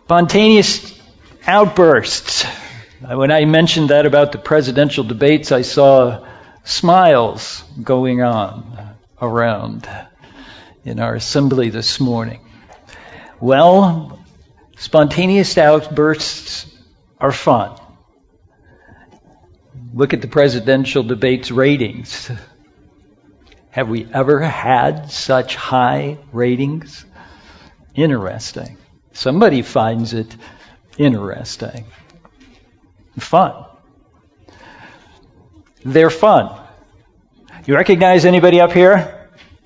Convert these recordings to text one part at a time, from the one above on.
Spontaneous outbursts. When I mentioned that about the presidential debates, I saw smiles going on around in our assembly this morning. Well, spontaneous outbursts are fun. Look at the presidential debates ratings. Have we ever had such high ratings? Interesting. Somebody finds it interesting. Fun. They're fun. You recognize anybody up here?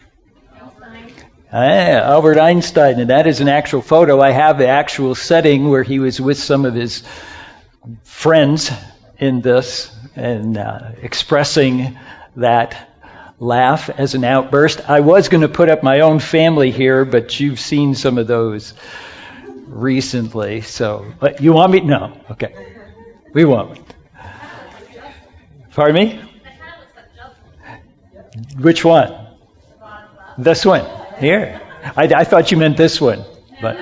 Albert Einstein, and that is an actual photo. I have the actual setting where he was with some of his friends in this and expressing that laugh as an outburst. I was going to put up my own family here, but you've seen some of those recently. So, you want me? No. Okay. We won't. Pardon me? Which one? This one. Here. I thought you meant this one. But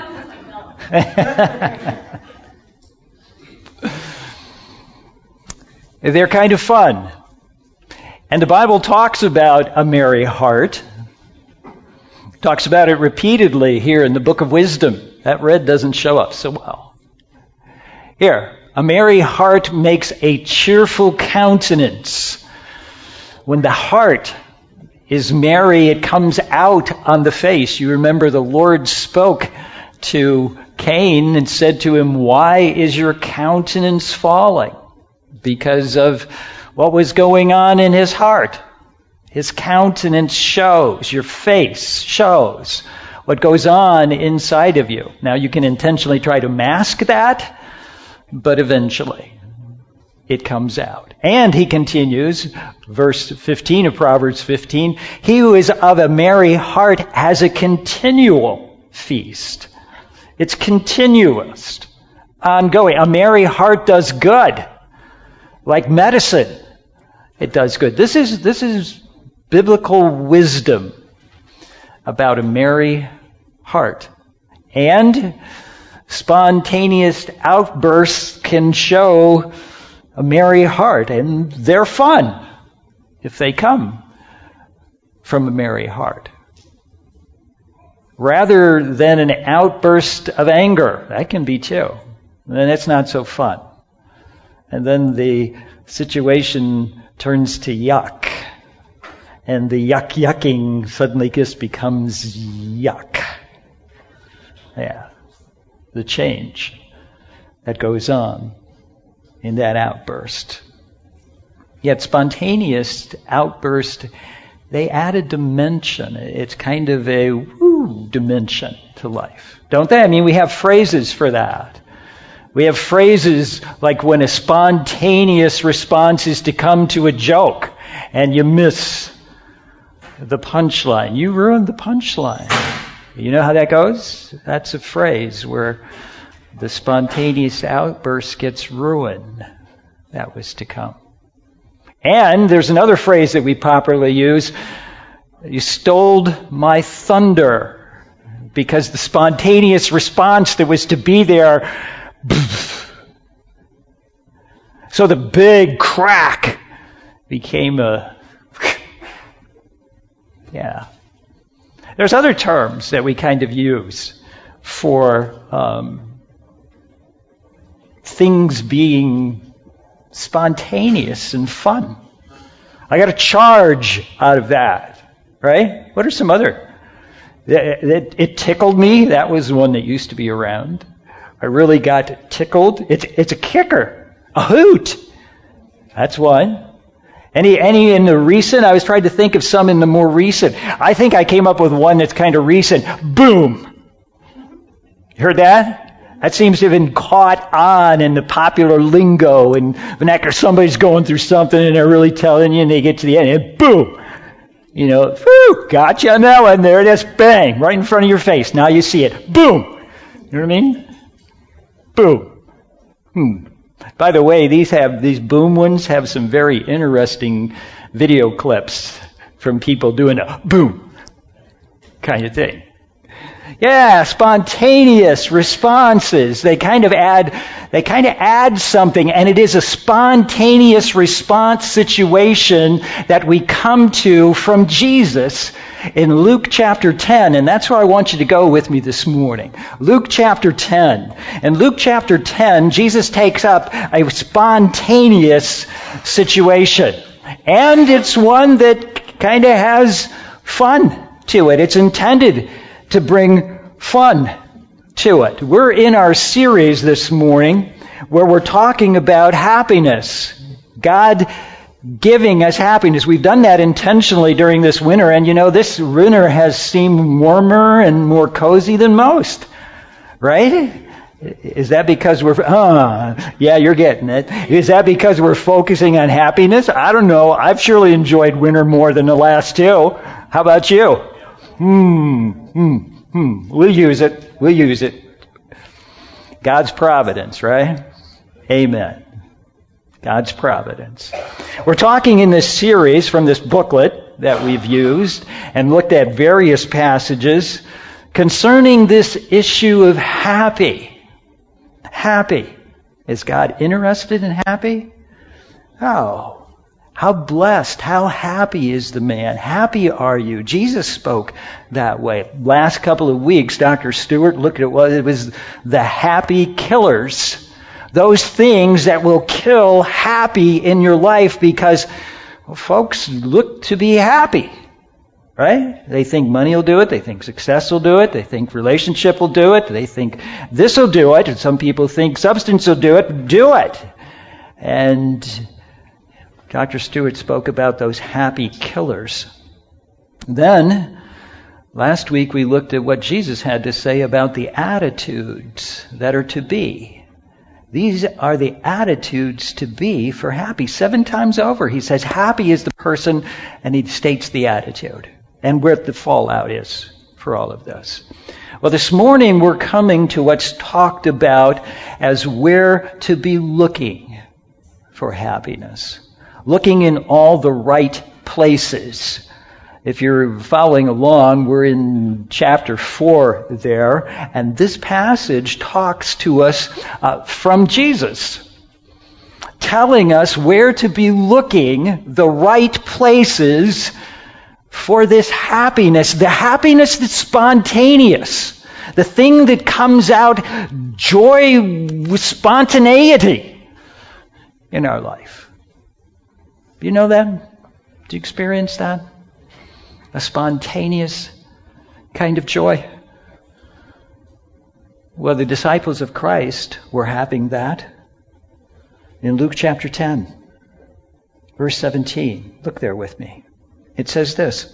they're kind of fun. And the Bible talks about a merry heart. Talks about it repeatedly here in the book of Wisdom. That red doesn't show up so well. Here. A merry heart makes a cheerful countenance. When the heart is merry, it comes out on the face. You remember the Lord spoke to Cain and said to him, "Why is your countenance falling?" Because of what was going on in his heart. His countenance shows, your face shows what goes on inside of you. Now you can intentionally try to mask that, but eventually it comes out. And he continues, verse 15 of Proverbs 15, he who is of a merry heart has a continual feast. It's continuous, ongoing. A merry heart does good. Like medicine, it does good. This is biblical wisdom about a merry heart. And spontaneous outbursts can show a merry heart, and they're fun if they come from a merry heart. Rather than an outburst of anger, that can be too. And it's not so fun. And then the situation turns to yuck. And the yucking suddenly just becomes yuck. Yeah. The change that goes on in that outburst. Yet spontaneous outburst, they add a dimension. It's kind of a woo dimension to life. Don't they? I mean, we have phrases for that. We have phrases like when a spontaneous response is to come to a joke and you miss the punchline. You ruined the punchline. You know how that goes? That's a phrase where the spontaneous outburst gets ruined. That was to come. And there's another phrase that we popularly use. You stole my thunder. Because the spontaneous response that was to be there, so the big crack became a, yeah. There's other terms that we kind of use for things being spontaneous and fun. I got a charge out of that, right? What are some other? It tickled me. That was one that used to be around. I really got tickled. It's a kicker, a hoot. That's one. Any in the recent? I was trying to think of some in the more recent. I think I came up with one that's kind of recent. Boom. You heard that? That seems to have been caught on in the popular lingo and vernacular. Somebody's going through something and they're really telling you, and they get to the end and boom. You know, whew, gotcha on that one. There it is. Bang. Right in front of your face. Now you see it. Boom. You know what I mean? Boom. By the way, these boom ones have some very interesting video clips from people doing a boom kind of thing. Yeah, spontaneous responses. They kind of add something, and it is a spontaneous response situation that we come to from Jesus in Luke chapter 10, and that's where I want you to go with me this morning. Luke chapter 10. In Luke chapter 10, Jesus takes up a spontaneous situation, and it's one that kind of has fun to it. It's intended to bring fun to it. We're in our series this morning where we're talking about happiness. God giving us happiness. We've done that intentionally during this winter, and this winter has seemed warmer and more cozy than most. Right? Is that because yeah, you're getting it. Is that because we're focusing on happiness? I don't know. I've surely enjoyed winter more than the last two. How about you? We'll use it. God's providence, right? Amen. God's providence. We're talking in this series from this booklet that we've used and looked at various passages concerning this issue of happy. Happy. Is God interested in happy? Oh. How blessed, how happy is the man? Happy are you? Jesus spoke that way. Last couple of weeks, Dr. Stewart looked at what it was, the happy killers. Those things that will kill happy in your life because folks look to be happy. Right? They think money will do it. They think success will do it. They think relationship will do it. They think this will do it. And some people think substance will do it. Do it. And Dr. Stewart spoke about those happy killers. Then, last week we looked at what Jesus had to say about the attitudes that are to be. These are the attitudes to be for happy. 7 times over he says happy is the person, and he states the attitude and where the fallout is for all of this. Well, this morning we're coming to what's talked about as where to be looking for happiness. Looking in all the right places. If you're following along, we're in chapter 4 there, and this passage talks to us from Jesus, telling us where to be looking the right places for this happiness, the happiness that's spontaneous, the thing that comes out joy with spontaneity in our life. You know that? Do you experience that? A spontaneous kind of joy? Well, the disciples of Christ were having that. In Luke chapter 10, verse 17. Look there with me. It says this.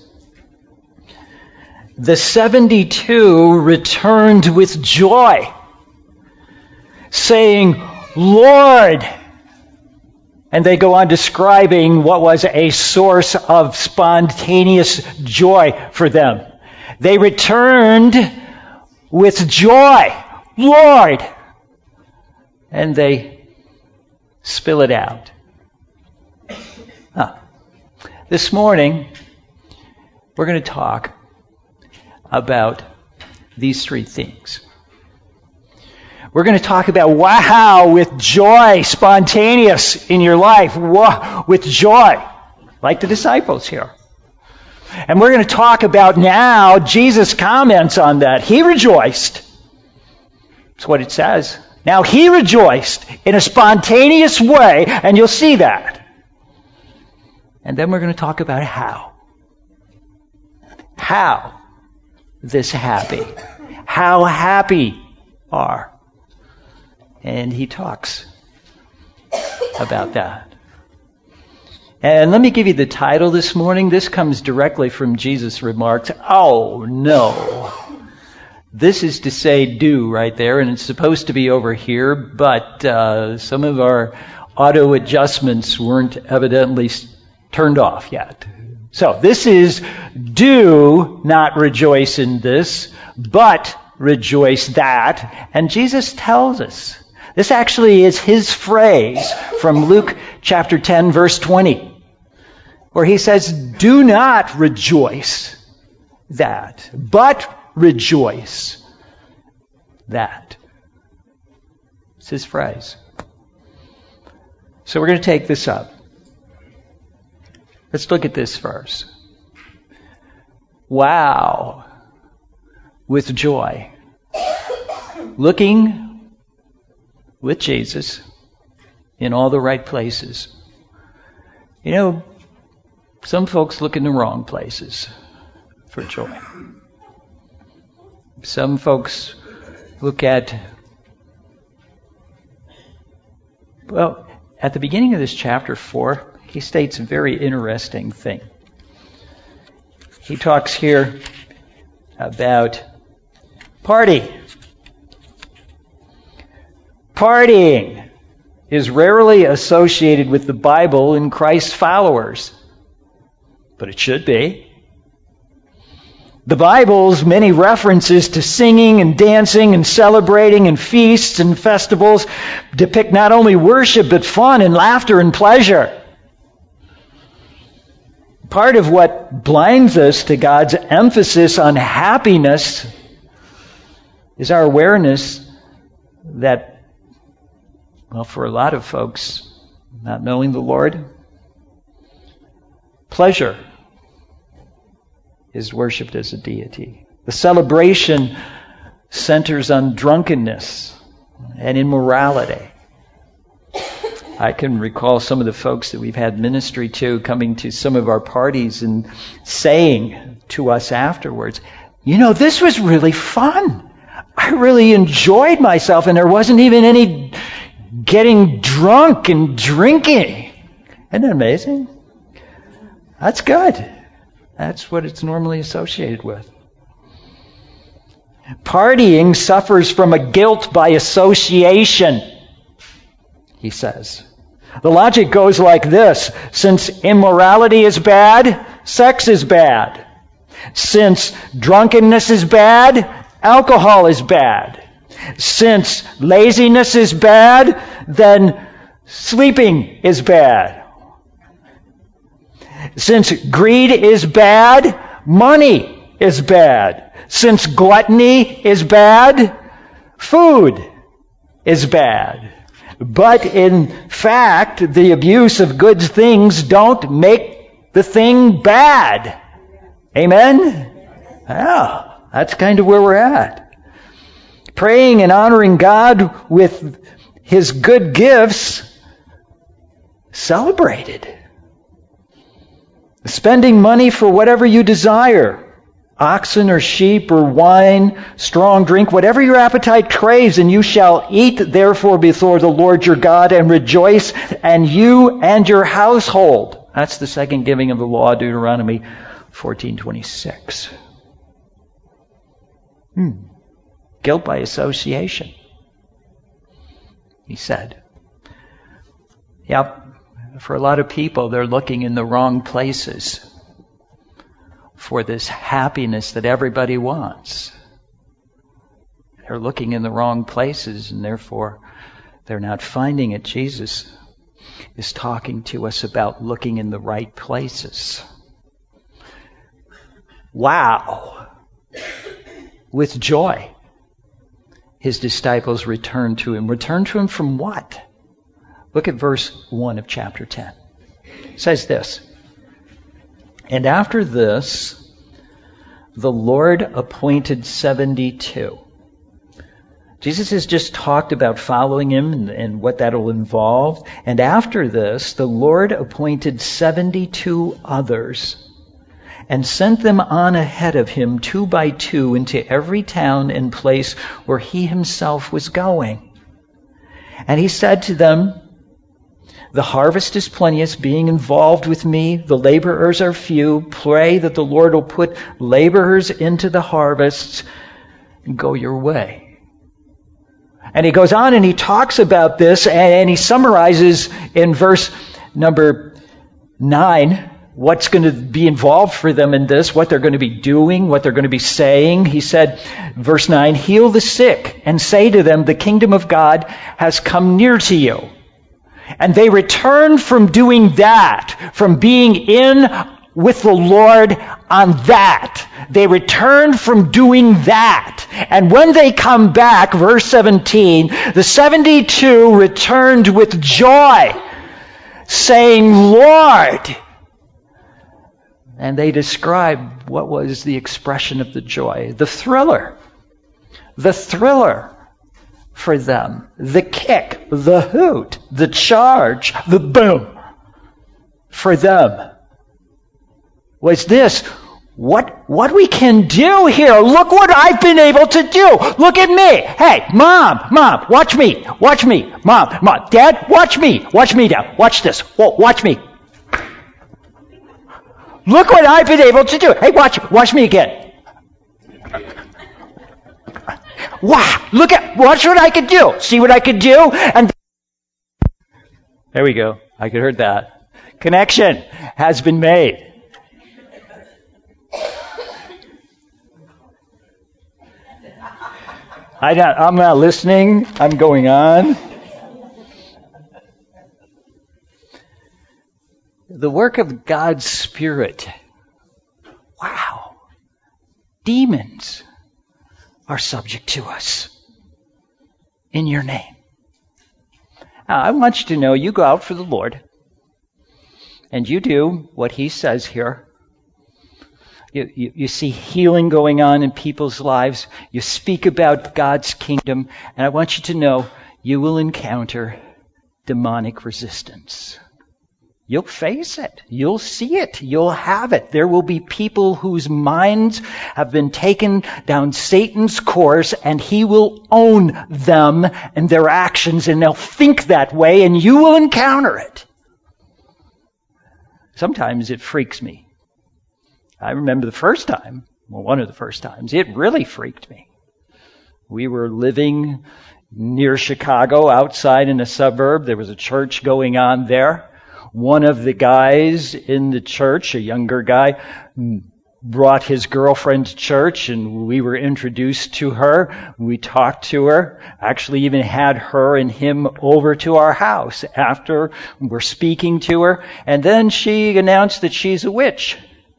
The 72 returned with joy, saying, Lord. And they go on describing what was a source of spontaneous joy for them. They returned with joy, Lord. And they spill it out. This morning, we're going to talk about these 3 things. We're going to talk about wow, with joy, spontaneous in your life, wow, with joy, like the disciples here. And we're going to talk about now, Jesus comments on that. He rejoiced. That's what it says. Now he rejoiced in a spontaneous way, and you'll see that. And then we're going to talk about how. How this happy. How happy are. And he talks about that. And let me give you the title this morning. This comes directly from Jesus' remarks. Oh, no. This is to say do right there, and it's supposed to be over here, but some of our auto adjustments weren't evidently turned off yet. So this is do not rejoice in this, but rejoice that. And Jesus tells us. This actually is his phrase from Luke chapter 10, verse 20, where he says, do not rejoice that, but rejoice. That. It's his phrase. So we're going to take this up. Let's look at this verse. Wow. With joy. Looking with Jesus in all the right places. You know, some folks look in the wrong places for joy. Some folks look at, well, at the beginning of this chapter 4, he states a very interesting thing. He talks here about party. Partying is rarely associated with the Bible and Christ's followers, but it should be. The Bible's many references to singing and dancing and celebrating and feasts and festivals depict not only worship but fun and laughter and pleasure. Part of what blinds us to God's emphasis on happiness is our awareness that, well, for a lot of folks, not knowing the Lord, pleasure is worshipped as a deity. The celebration centers on drunkenness and immorality. I can recall some of the folks that we've had ministry to coming to some of our parties and saying to us afterwards, you know, this was really fun. I really enjoyed myself, and there wasn't even any getting drunk and drinking. Isn't that amazing? That's good. That's what it's normally associated with. Partying suffers from a guilt by association, he says. The logic goes like this. Since immorality is bad, sex is bad. Since drunkenness is bad, alcohol is bad. Since laziness is bad, then sleeping is bad. Since greed is bad, money is bad. Since gluttony is bad, food is bad. But in fact, the abuse of good things don't make the thing bad. Amen? Yeah, that's kind of where we're at. Praying and honoring God with His good gifts, celebrated. Spending money for whatever you desire, oxen or sheep or wine, strong drink, whatever your appetite craves, and you shall eat therefore before the Lord your God and rejoice, and you and your household. That's the second giving of the law, Deuteronomy 14:26. Guilt by association, he said. Yep. For a lot of people, they're looking in the wrong places for this happiness that everybody wants. They're looking in the wrong places, and therefore they're not finding it. Jesus is talking to us about looking in the right places. Wow! With joy, his disciples returned to him. Returned to him from what? Look at verse 1 of chapter 10. It says this, and after this, the Lord appointed 72. Jesus has just talked about following him and what that'll involve. And after this, the Lord appointed 72 others and sent them on ahead of him 2 by 2 into every town and place where he himself was going. And he said to them, the harvest is plenteous, being involved with me. The laborers are few. Pray that the Lord will put laborers into the harvests. Go your way. And he goes on and he talks about this, and he summarizes in verse number 9 what's going to be involved for them in this, what they're going to be doing, what they're going to be saying. He said, verse 9, heal the sick and say to them, the kingdom of God has come near to you. And they returned from doing that, from being in with the Lord on that. They returned from doing that. And when they come back, verse 17, the 72 returned with joy, saying, Lord. And they describe what was the expression of the joy, the thriller for them, the kick, the hoot, the charge, the boom for them was this. What we can do here. Look what I've been able to do. Look at me. Hey, Mom, watch me. Mom, Dad, watch me. Watch me, Dad. Watch this. Whoa, watch me. Look what I've been able to do. Hey, watch me again. Wow, watch what I could do. See what I could do? And there we go. I could heard that. Connection has been made. I'm not listening. I'm going on. The work of God's Spirit. Wow. Demons are subject to us in your name. Now, I want you to know you go out for the Lord and you do what He says here. You see healing going on in people's lives. You speak about God's kingdom. And I want you to know you will encounter demonic resistance. You'll face it. You'll see it. You'll have it. There will be people whose minds have been taken down Satan's course, and he will own them and their actions, and they'll think that way, and you will encounter it. Sometimes it freaks me. I remember the first time, one of the first times, it really freaked me. We were living near Chicago, outside in a suburb. There was a church going on there. One of the guys in the church, a younger guy, brought his girlfriend to church, and we were introduced to her. We talked to her, actually even had her and him over to our house after we're speaking to her. And then she announced that she's a witch.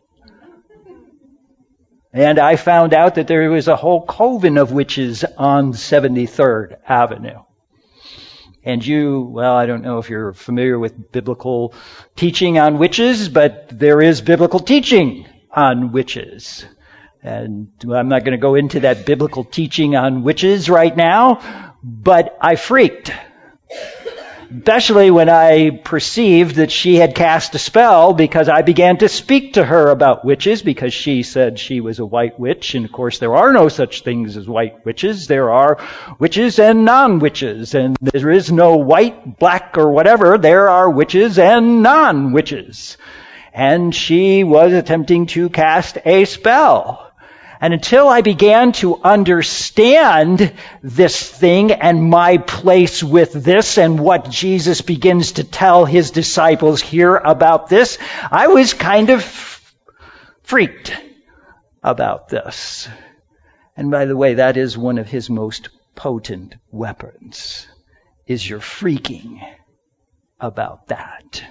And I found out that there was a whole coven of witches on 73rd Avenue. And I don't know if you're familiar with biblical teaching on witches, but there is biblical teaching on witches. And I'm not going to go into that biblical teaching on witches right now, but I freaked. Especially when I perceived that she had cast a spell, because I began to speak to her about witches, because she said she was a white witch. And of course there are no such things as white witches. There are witches and non-witches. And there is no white, black, or whatever. There are witches and non-witches. And she was attempting to cast a spell. And until I began to understand this thing and my place with this and what Jesus begins to tell His disciples here about this, I was kind of freaked about this. And by the way, that is one of His most potent weapons, is your freaking about that.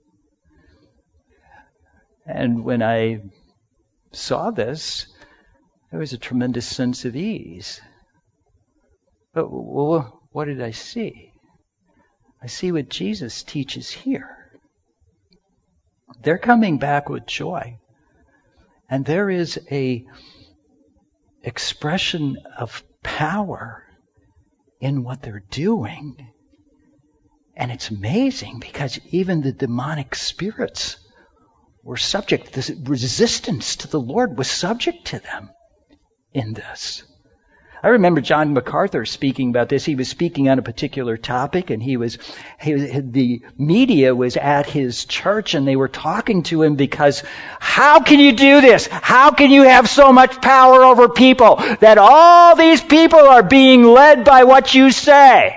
And when I saw this, there was a tremendous sense of ease. But what did I see? I see what Jesus teaches here. They're coming back with joy. And there is a expression of power in what they're doing. And it's amazing, because even the demonic spirits were subject. The resistance to the Lord was subject to them in this. I remember John MacArthur speaking about this. He was speaking on a particular topic, and the media was at his church, and they were talking to him because, how can you do this? How can you have so much power over people that all these people are being led by what you say?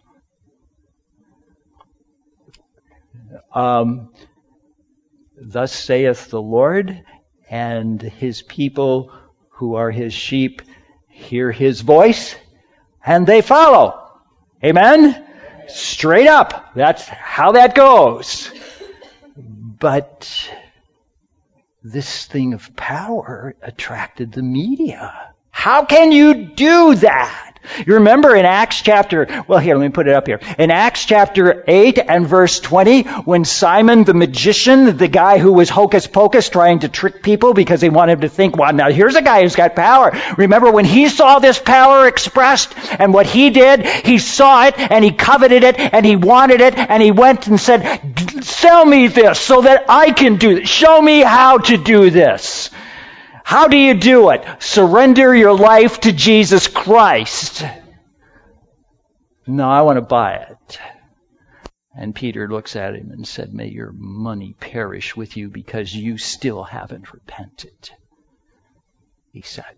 Thus saith the Lord, and His people who are His sheep hear His voice, and they follow. Amen? Straight up. That's how that goes. But this thing of power attracted the media. How can you do that? You remember in Acts chapter, well here, let me put it up here. In Acts chapter 8 and verse 20, when Simon the magician, the guy who was hocus pocus trying to trick people because they wanted to think, well, now here's a guy who's got power. Remember when he saw this power expressed and what he did, he saw it and he coveted it and he wanted it and he went and said, sell me this so that I can do this. Show me how to do this. How do you do it? Surrender your life to Jesus Christ. No, I want to buy it. And Peter looks at him and said, may your money perish with you because you still haven't repented. He said.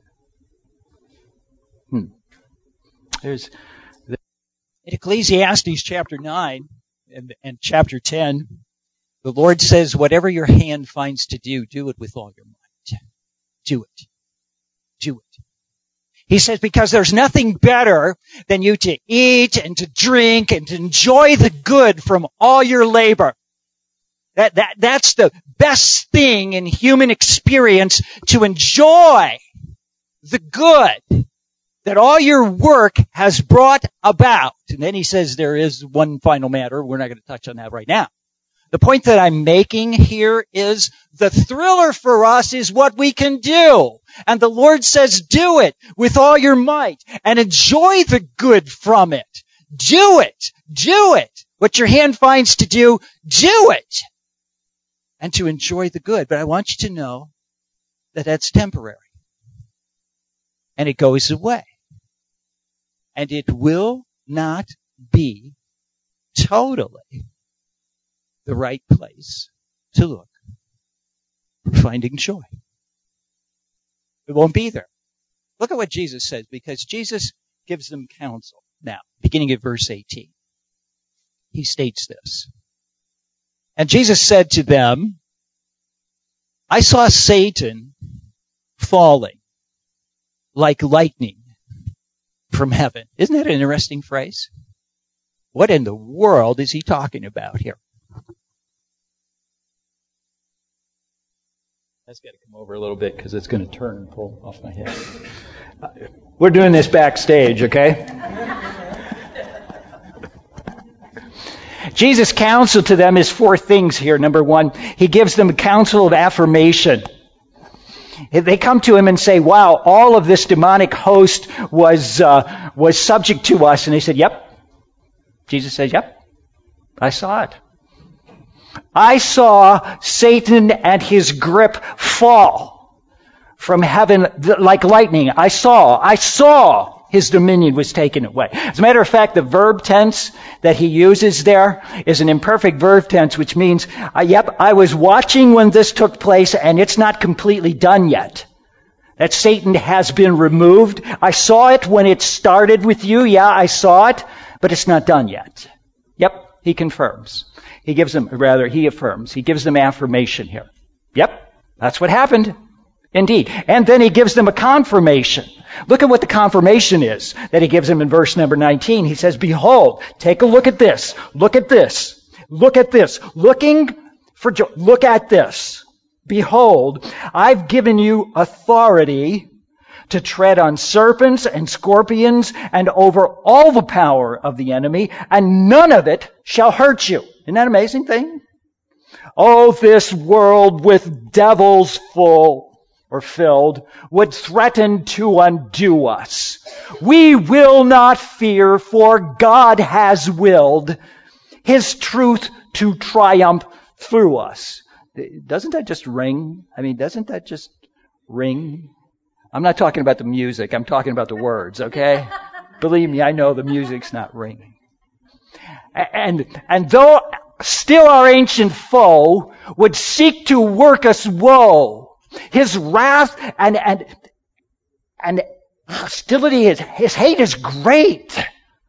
There's in Ecclesiastes chapter 9 and chapter 10, the Lord says, whatever your hand finds to do, do it with all your might. Do it. Do it. He says, because there's nothing better than you to eat and to drink and to enjoy the good from all your labor. That's the best thing in human experience, to enjoy the good that all your work has brought about. And then he says there is one final matter. We're not going to touch on that right now. The point that I'm making here is the thriller for us is what we can do. And the Lord says, do it with all your might and enjoy the good from it. Do it. Do it. What your hand finds to do, do it. And to enjoy the good. But I want you to know that that's temporary. And it goes away. And it will not be totally the right place to look for finding joy. It won't be there. Look at what Jesus says, because Jesus gives them counsel. Now, beginning at verse 18, he states this. And Jesus said to them, I saw Satan falling like lightning from heaven. Isn't that an interesting phrase? What in the world is he talking about here? That's got to come over a little bit because it's going to turn and pull off my head. We're doing this backstage, okay? Jesus' counsel to them is 4 things here. Number 1, he gives them a counsel of affirmation. They come to him and say, wow, all of this demonic host was subject to us. And they said, yep. Jesus says, yep, I saw it. I saw Satan and his grip fall from heaven like lightning. I saw his dominion was taken away. As a matter of fact, the verb tense that he uses there is an imperfect verb tense, which means, yep, I was watching when this took place and it's not completely done yet. That Satan has been removed. I saw it when it started with you. Yeah, I saw it, but it's not done yet. Yep, he confirms. He affirms. He gives them affirmation here. Yep, that's what happened. Indeed. And then he gives them a confirmation. Look at what the confirmation is that he gives them in verse number 19. He says, behold, take a look at this. Look at this. Look at this. Looking for joy. Look at this. Behold, I've given you authority to tread on serpents and scorpions and over all the power of the enemy, and none of it shall hurt you. Isn't that an amazing thing? Oh, this world with devils filled would threaten to undo us. We will not fear, for God has willed His truth to triumph through us. Doesn't that just ring? Doesn't that just ring? I'm not talking about the music. I'm talking about the words, okay? Believe me, I know the music's not ringing. And though still our ancient foe would seek to work us woe, his wrath and hostility, his hate is great.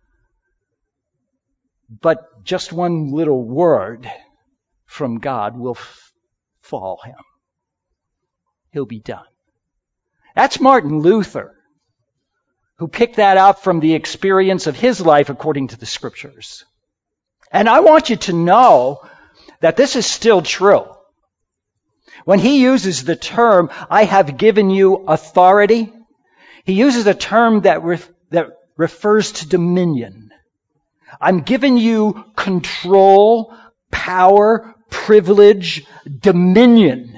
But just one little word from God will fall him. He'll be done. That's Martin Luther, who picked that up from the experience of his life according to the Scriptures. And I want you to know that this is still true. When he uses the term, I have given you authority, he uses a term that refers to dominion. I'm giving you control, power, privilege, dominion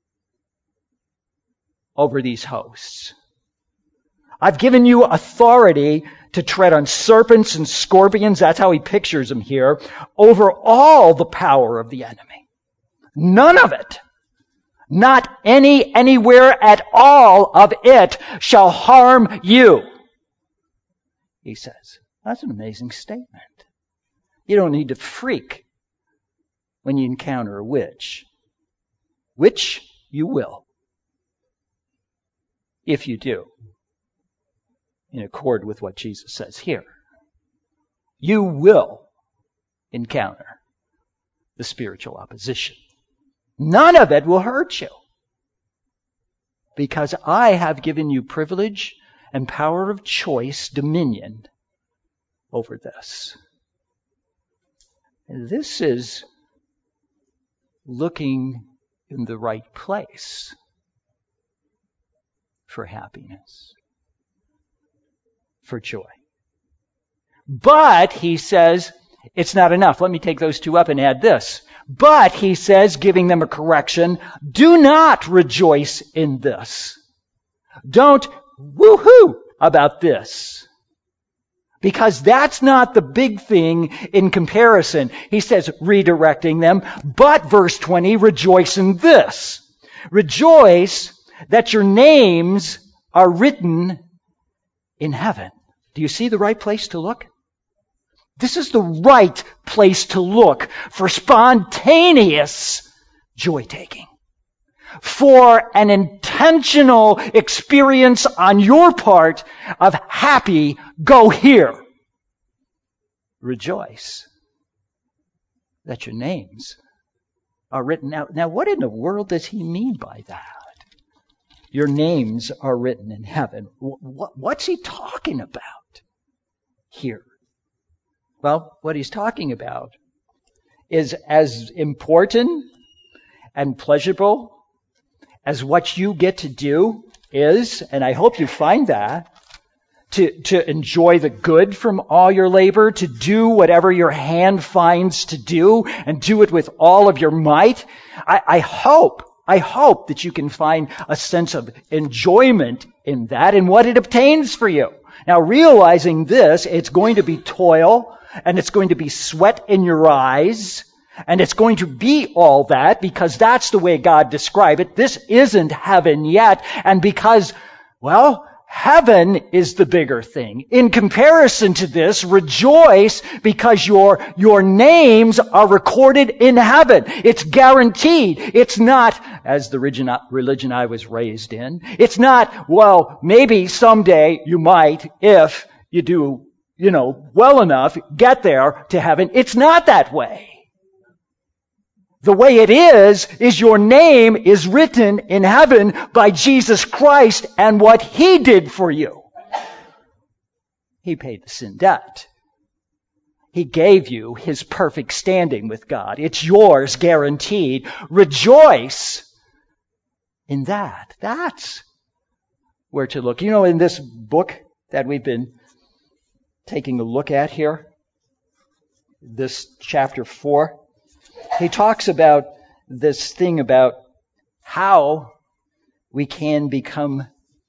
over these hosts. I've given you authority to tread on serpents and scorpions, that's how he pictures them here, over all the power of the enemy. None of it, not anywhere at all of it shall harm you, he says. That's an amazing statement. You don't need to freak when you encounter a witch. Which you will, if you do, in accord with what Jesus says here. You will encounter the spiritual opposition. None of it will hurt you, because I have given you privilege and power of choice, dominion over this. And this is looking in the right place for happiness, for joy. But, he says, it's not enough. Let me take those two up and add this. But, he says, giving them a correction, do not rejoice in this. Don't woohoo about this. Because that's not the big thing in comparison. He says, redirecting them, but verse 20, rejoice in this. Rejoice that your names are written in heaven. Do you see the right place to look? This is the right place to look for spontaneous joy-taking. For an intentional experience on your part of happy, go here. Rejoice that your names are written out. Now, what in the world does he mean by that? Your names are written in heaven. What's he talking about here? Well, what he's talking about is as important and pleasurable as what you get to do is, and I hope you find that, to enjoy the good from all your labor, to do whatever your hand finds to do, and do it with all of your might. I hope that you can find a sense of enjoyment in that and what it obtains for you. Now, realizing this, it's going to be toil, and it's going to be sweat in your eyes, and it's going to be all that because that's the way God described it. This isn't heaven yet, and because, well, heaven is the bigger thing. In comparison to this, rejoice because your names are recorded in heaven. It's guaranteed. It's not, as the religion I was raised in, it's not, well, maybe someday you might, if you do, well enough, get there to heaven. It's not that way. The way it is your name is written in heaven by Jesus Christ and what He did for you. He paid the sin debt. He gave you His perfect standing with God. It's yours, guaranteed. Rejoice in that. That's where to look. In this book that we've been taking a look at here, this chapter 4, he talks about this thing about how we can become,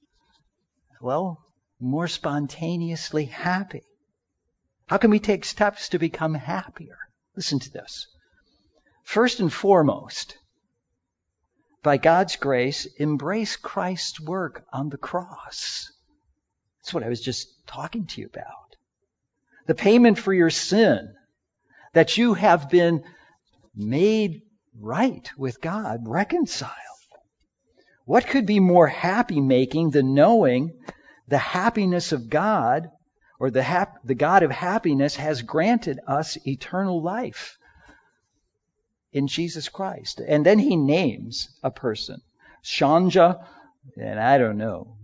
more spontaneously happy. How can we take steps to become happier? Listen to this. First and foremost, by God's grace, embrace Christ's work on the cross. That's what I was just talking to you about. The payment for your sin, that you have been made right with God, reconciled. What could be more happy-making than knowing the happiness of God, or the God of happiness has granted us eternal life in Jesus Christ? And then he names a person. Shanja, and I don't know,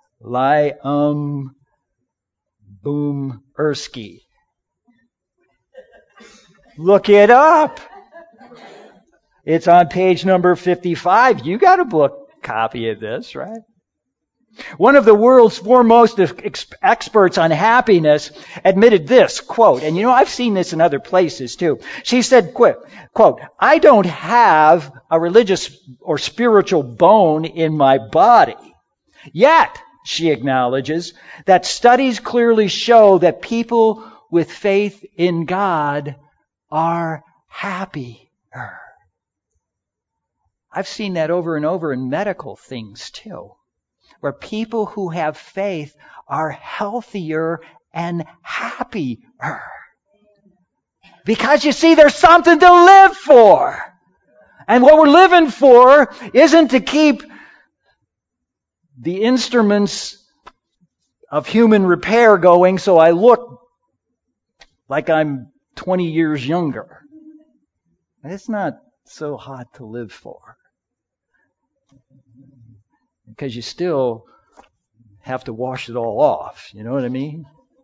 Boom Erskine. Look it up. It's on page number 55. You got a book copy of this, right? One of the world's foremost experts on happiness admitted this, quote, and I've seen this in other places too. She said, quote, I don't have a religious or spiritual bone in my body. Yet, she acknowledges, that studies clearly show that people with faith in God are happier. I've seen that over and over in medical things too, where people who have faith are healthier and happier. Because you see, there's something to live for. And what we're living for isn't to keep the instruments of human repair going so I look like I'm 20 years younger. It's not so hot to live for. Because you still have to wash it all off. You know what I mean?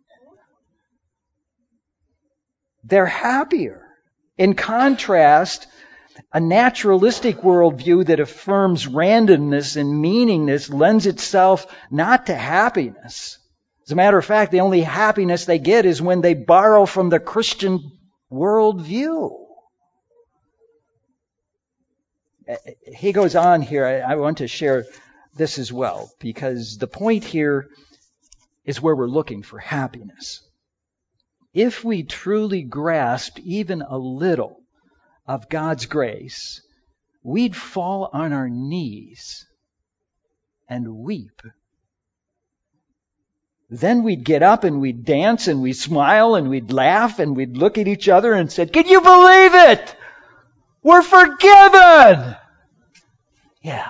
They're happier. In contrast, a naturalistic worldview that affirms randomness and meaningless lends itself not to happiness. As a matter of fact, the only happiness they get is when they borrow from the Christian worldview. He goes on here. I want to share this as well, because the point here is where we're looking for happiness. If we truly grasped even a little of God's grace, we'd fall on our knees and weep. Then we'd get up and we'd dance and we'd smile and we'd laugh and we'd look at each other and say, "Can you believe it? We're forgiven!" Yeah.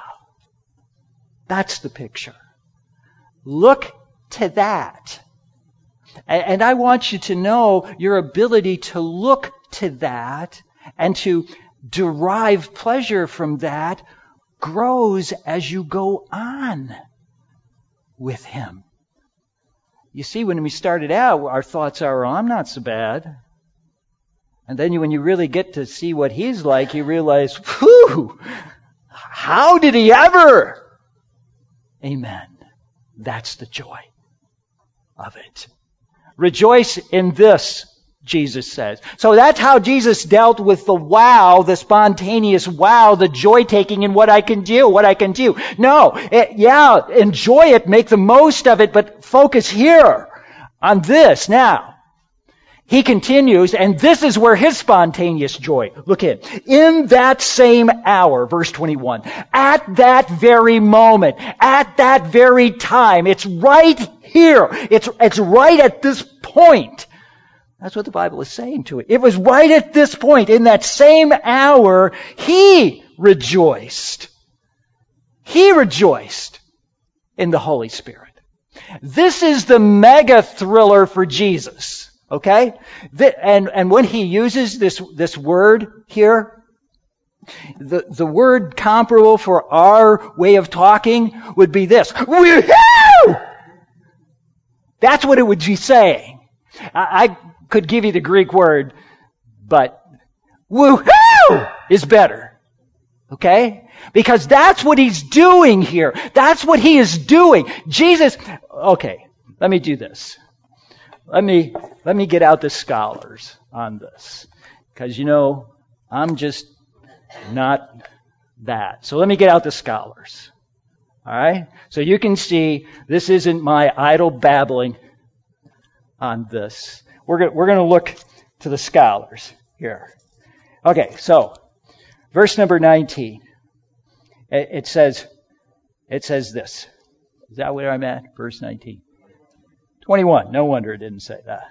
That's the picture. Look to that. And I want you to know your ability to look to that and to derive pleasure from that grows as you go on with Him. You see, when we started out, our thoughts are, "I'm not so bad." And then when you really get to see what He's like, you realize, whew, how did He ever? Amen. That's the joy of it. Rejoice in this, Jesus says. So that's how Jesus dealt with the wow, the spontaneous wow, the joy-taking in what I can do. No, enjoy it, make the most of it, but focus here on this now. He continues, and this is where his spontaneous joy, look in that same hour, verse 21, at that very moment, at that very time, it's right here, it's right at this point. That's what the Bible is saying to it. It was right at this point, in that same hour, He rejoiced. He rejoiced in the Holy Spirit. This is the mega thriller for Jesus. Okay? And when He uses this word here, the word comparable for our way of talking would be this. Woo-hoo! That's what it would be saying. I could give you the Greek word, but woo-hoo is better. Okay? Because that's what He's doing here. That's what He is doing. Jesus, okay, let me do this. Let me get out the scholars on this. Because, I'm just not that. So let me get out the scholars. All right? So you can see this isn't my idle babbling on this. We're going to look to the scholars here. Okay, so verse number 19. It says this. Is that where I'm at? Verse 19. 21. No wonder it didn't say that.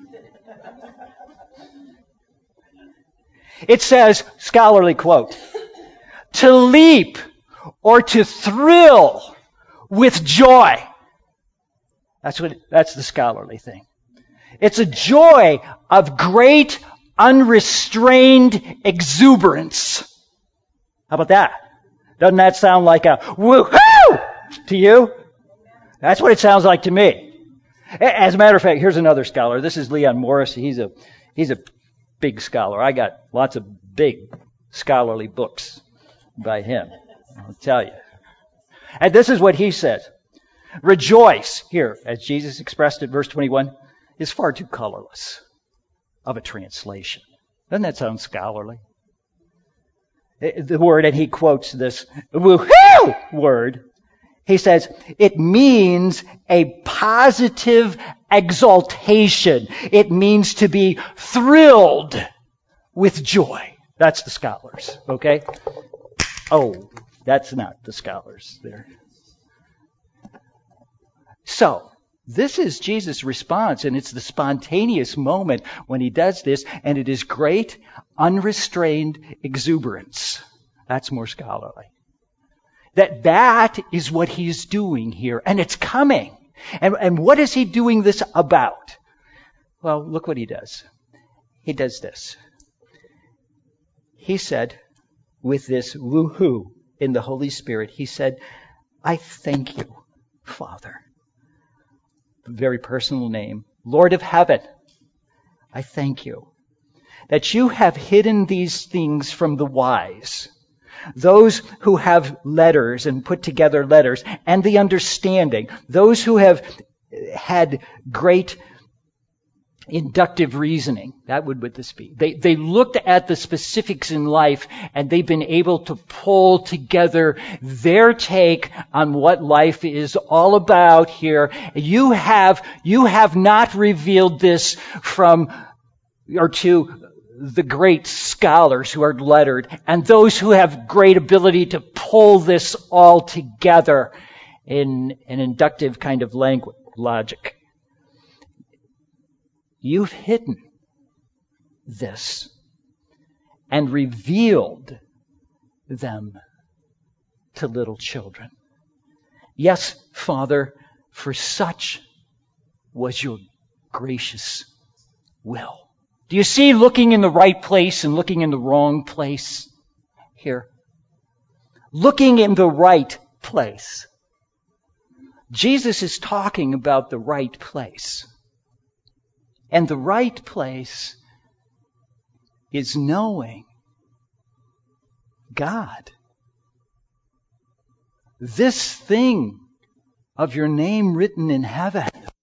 It says, scholarly quote, to leap or to thrill with joy. That's the scholarly thing. It's a joy of great unrestrained exuberance. How about that? Doesn't that sound like a woo-hoo to you? That's what it sounds like to me. As a matter of fact, here's another scholar. This is Leon Morris. He's a big scholar. I got lots of big scholarly books by him. I'll tell you. And this is what he says. Rejoice, here, as Jesus expressed it, verse 21, is far too colorless of a translation. Doesn't that sound scholarly? The word, and he quotes this woohoo word, he says, it means a positive exaltation. It means to be thrilled with joy. That's the scholars, okay? Oh, that's not the scholars there. So, this is Jesus' response, and it's the spontaneous moment when he does this, and it is great, unrestrained exuberance. That's more scholarly. That is what he's doing here, and it's coming. And what is he doing this about? Well, look what he does. He does this. He said, with this woohoo in the Holy Spirit, he said, I thank you, Father. Very personal name. Lord of heaven, I thank you that you have hidden these things from the wise, those who have letters and put together letters, and the understanding, those who have had great inductive reasoning. That would what this be. They looked at the specifics in life, and they've been able to pull together their take on what life is all about here. You have not revealed this from or to the great scholars who are lettered and those who have great ability to pull this all together in an inductive kind of logic. You've hidden this and revealed them to little children. Yes, Father, for such was your gracious will. Do you see looking in the right place and looking in the wrong place here? Looking in the right place. Jesus is talking about the right place. And the right place is knowing God. This thing of your name written in heaven.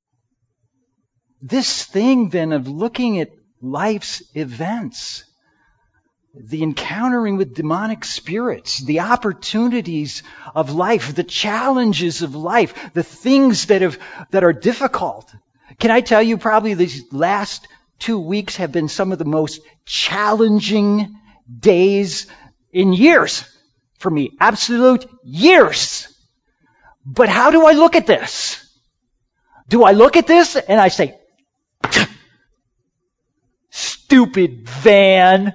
This thing then of looking at life's events, the encountering with demonic spirits, the opportunities of life, the challenges of life, the things that are difficult. Can I tell you, probably these last 2 weeks have been some of the most challenging days in years for me. Absolute years. But how do I look at this? Do I look at this and I say, stupid van.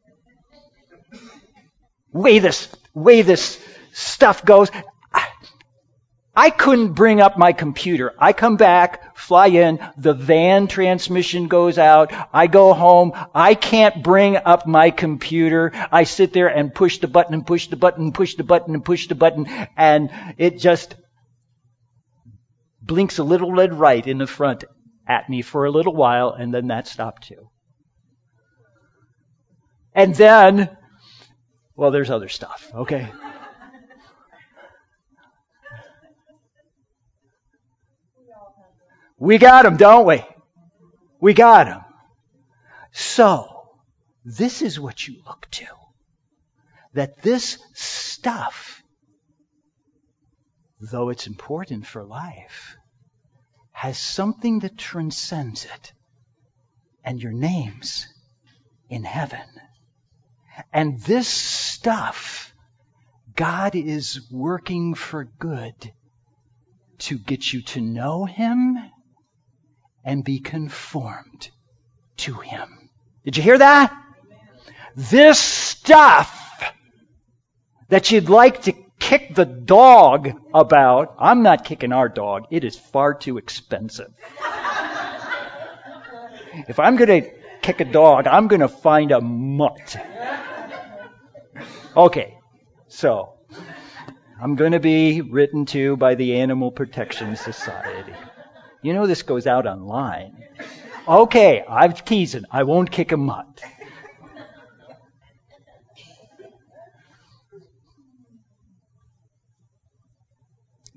Way this stuff goes. I couldn't bring up my computer. I come back, fly in, the van transmission goes out, I go home, I can't bring up my computer. I sit there and push the button and push the button and push the button and push the button, and it just blinks a little red light in the front at me for a little while, and then that stopped too. And then, well, there's other stuff, okay? We got them, don't we? We got them. So, this is what you look to. That this stuff, though it's important for life, has something that transcends it. And your name's in heaven. And this stuff, God is working for good to get you to know Him and be conformed to Him. Did you hear that? This stuff that you'd like to kick the dog about, I'm not kicking our dog. It is far too expensive. If I'm going to kick a dog, I'm going to find a mutt. Okay, so I'm going to be written to by the Animal Protection Society. You know this goes out online. Okay, I'm teasing. I won't kick a mutt.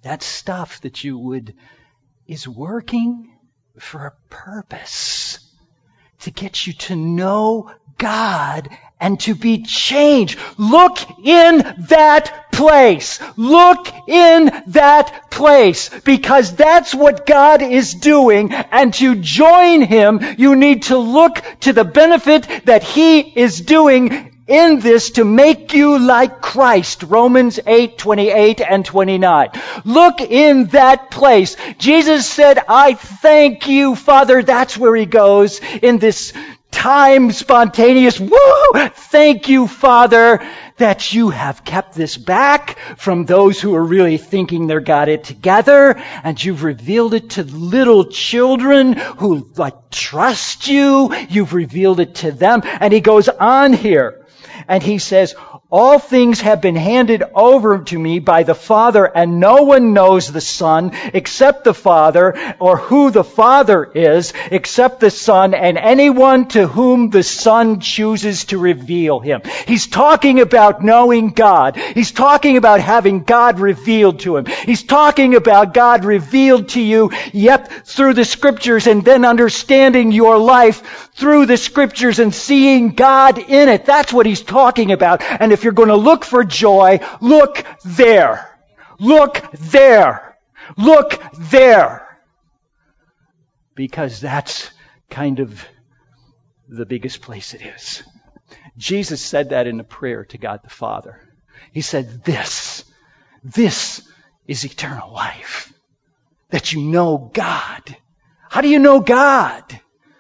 that stuff that you would is working for a purpose to get you to know God and to be changed. Look in that place. Look in that place, because that's what God is doing. And to join Him, you need to look to the benefit that He is doing in this to make you like Christ. Romans 8:28 and 29. Look in that place. Jesus said, I thank you, Father. That's where He goes in this time spontaneous. Woo! Thank you, Father, that you have kept this back from those who are really thinking they've got it together, and you've revealed it to little children who trust you. You've revealed it to them. And He goes on here and He says, all things have been handed over to me by the Father, and no one knows the Son except the Father, or who the Father is except the Son, and anyone to whom the Son chooses to reveal Him. He's talking about knowing God. He's talking about having God revealed to him. He's talking about God revealed to you, yep, through the Scriptures, and then understanding your life through the Scriptures and seeing God in it. That's what He's talking about. And if you're going to look for joy, look there. Look there. Look there. Because that's kind of the biggest place it is. Jesus said that in a prayer to God the Father. He said, this is eternal life. That you know God. How do you know God?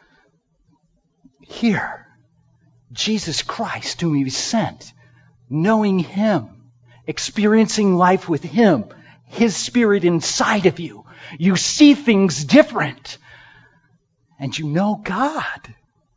Here, Jesus Christ, whom He sent, knowing Him, experiencing life with Him, His Spirit inside of you. You see things different, and you know God,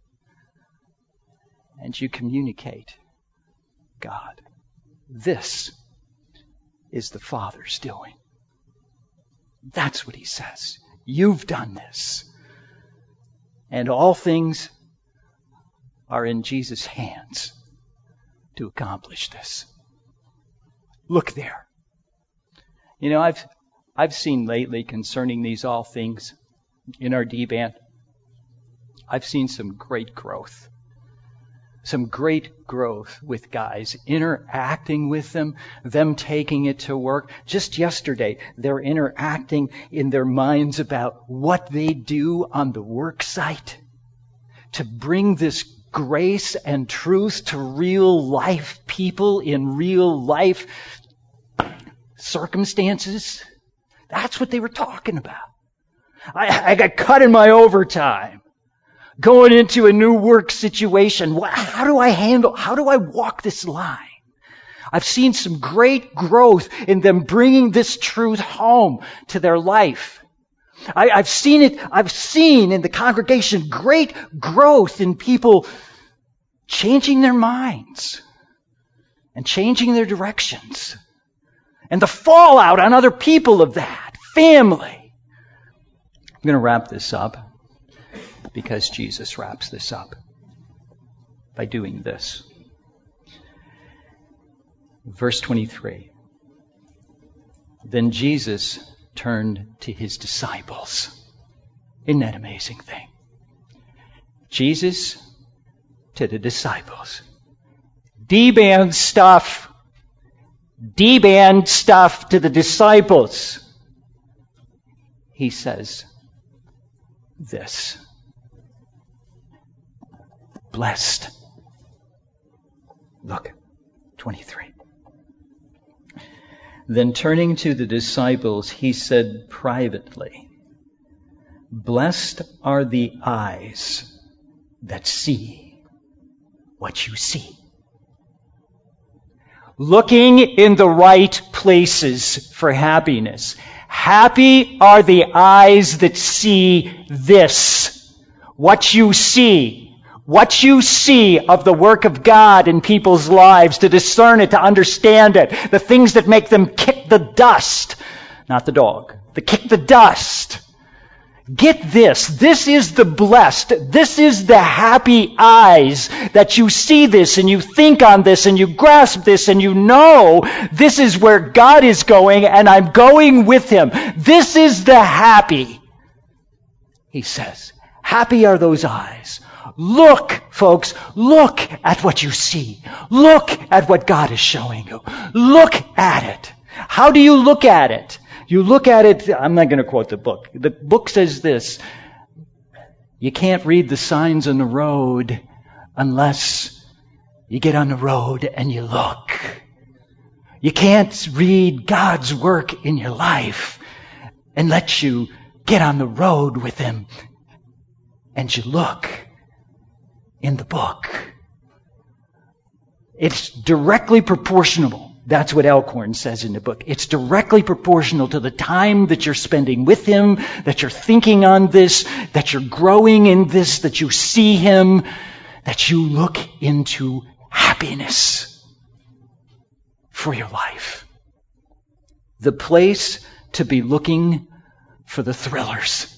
and you communicate God. This is the Father's doing. That's what He says. You've done this. And all things are in Jesus' hands to accomplish this. Look there. You know, I've seen lately concerning these all things in our D-band, I've seen some great growth. Some great growth with guys, interacting with them taking it to work. Just yesterday, they're interacting in their minds about what they do on the work site to bring this grace and truth to real life people in real life circumstances. That's what they were talking about. I got cut in my overtime. Going into a new work situation. How do I walk this line? I've seen some great growth in them bringing this truth home to their life. I've seen in the congregation great growth in people changing their minds and changing their directions. And the fallout on other people of that, family. I'm going to wrap this up because Jesus wraps this up by doing this. Verse 23. Then Jesus turned to His disciples. Isn't that an amazing thing? Jesus to the disciples. D-band stuff to the disciples. He says this. Blessed. Look, 23. Then turning to the disciples, He said privately, blessed are the eyes that see what you see. Looking in the right places for happiness. Happy are the eyes that see this. What you see. What you see of the work of God in people's lives, to discern it, to understand it. The things that make them kick the dust. Not the dog. The kick the dust. Get this. This is the blessed. This is the happy eyes that you see this and you think on this and you grasp this and you know this is where God is going and I'm going with Him. This is the happy, He says. Happy are those eyes. Look, folks, look at what you see. Look at what God is showing you. Look at it. How do you look at it? You look at it, I'm not going to quote the book. The book says this: you can't read the signs on the road unless you get on the road and you look. You can't read God's work in your life unless you get on the road with Him and you look in the book. It's directly proportional. That's what Elkhorn says in the book. It's directly proportional to the time that you're spending with Him, that you're thinking on this, that you're growing in this, that you see Him, that you look into happiness for your life. The place to be looking for the thrillers.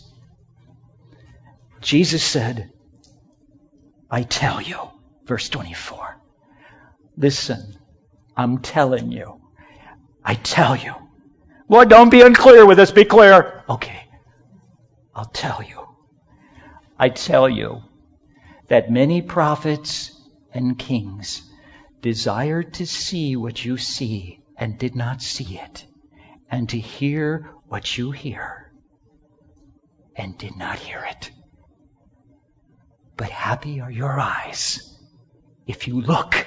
Jesus said, I tell you, verse 24, listen, I'm telling you. I tell you. Lord, don't be unclear with us. Be clear. Okay. I'll tell you. I tell you that many prophets and kings desired to see what you see and did not see it, and to hear what you hear and did not hear it. But happy are your eyes if you look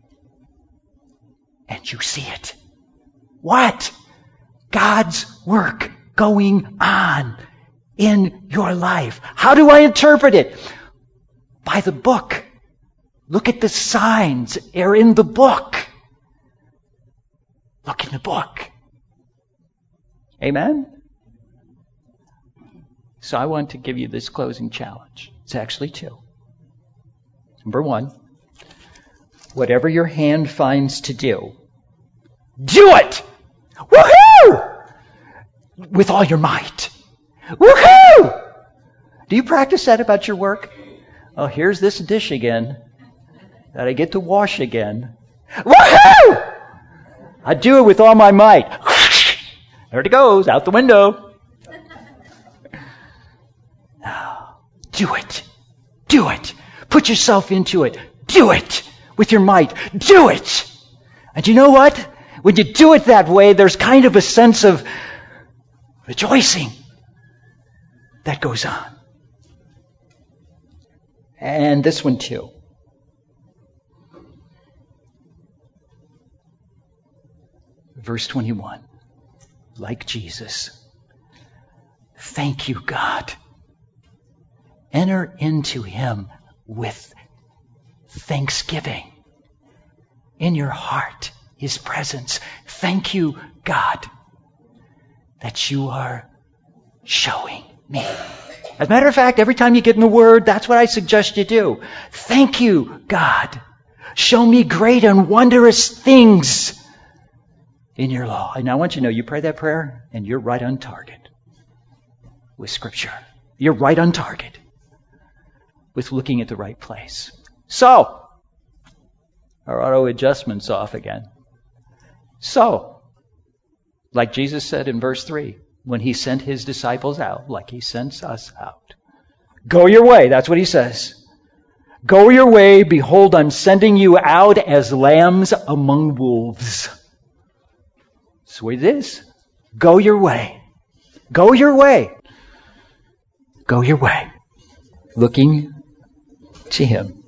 and you see it. What? God's work going on in your life. How do I interpret it? By the book. Look at the signs. They're in the book. Look in the book. Amen? So I want to give you this closing challenge. It's actually two. Number one, whatever your hand finds to do, do it! Woohoo! With all your might. Woohoo! Do you practice that about your work? Oh, here's this dish again that I get to wash again. Woohoo! I do it with all my might. There it goes, out the window. Do it. Do it. Put yourself into it. Do it with your might. Do it. And you know what? When you do it that way, there's kind of a sense of rejoicing that goes on. And this one too. Verse 21. Like Jesus. Thank you, God. Enter into Him with thanksgiving in your heart, His presence. Thank you, God, that you are showing me. As a matter of fact, every time you get in the Word, that's what I suggest you do. Thank you, God. Show me great and wondrous things in your law. And I want you to know, you pray that prayer, and you're right on target with Scripture. You're right on target with looking at the right place. So, our auto adjustment's off again. So, like Jesus said in verse 3, when He sent His disciples out, like He sends us out. Go your way, that's what He says. Go your way, behold, I'm sending you out as lambs among wolves. That's what it is. Go your way. Go your way. Go your way. Looking to Him.